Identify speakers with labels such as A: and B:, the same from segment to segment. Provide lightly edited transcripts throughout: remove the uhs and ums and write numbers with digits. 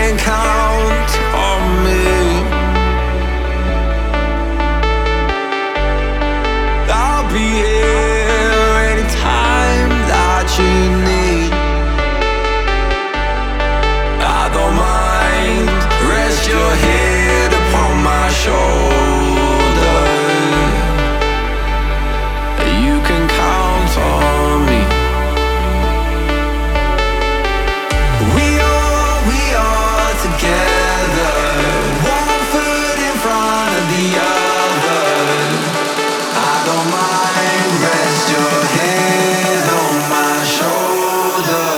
A: can count on me. I'll be here anytime that you need. I don't mind, rest your head upon my shoulder. You can count on me. We are together, one foot in front of the other. I don't mind, rest your head on my shoulder.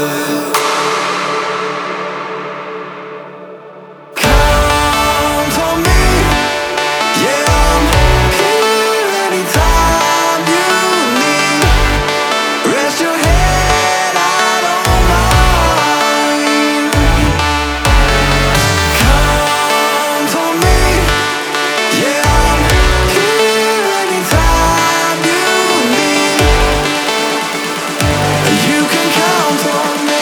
A: Count on me, yeah, I'm here anytime you need. Rest your head, I don't mind. Count on me, yeah, I'm here anytime you need. You can count on me.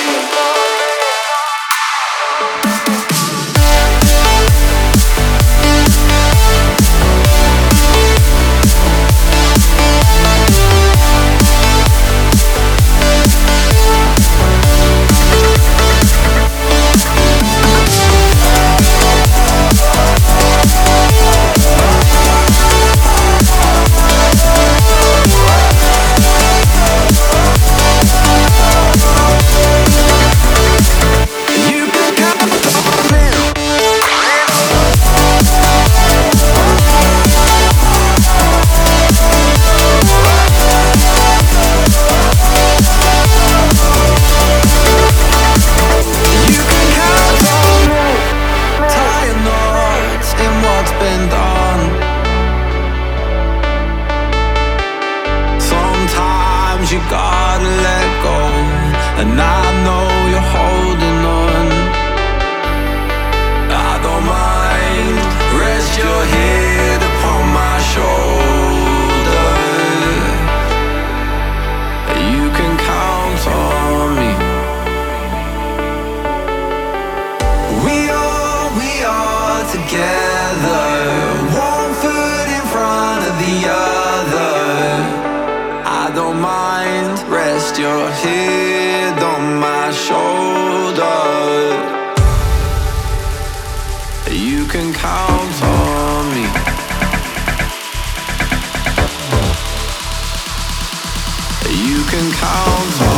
A: You can count on me. You can count on me. Tying knots in what's been done. Sometimes you gotta let go, and I know you're holding on. I don't mind, rest your head upon my shoulder. You can count on me. We are together, one foot in front of the other. I don't mind, rest your head on my shoulder. You can count on me. You can count on me.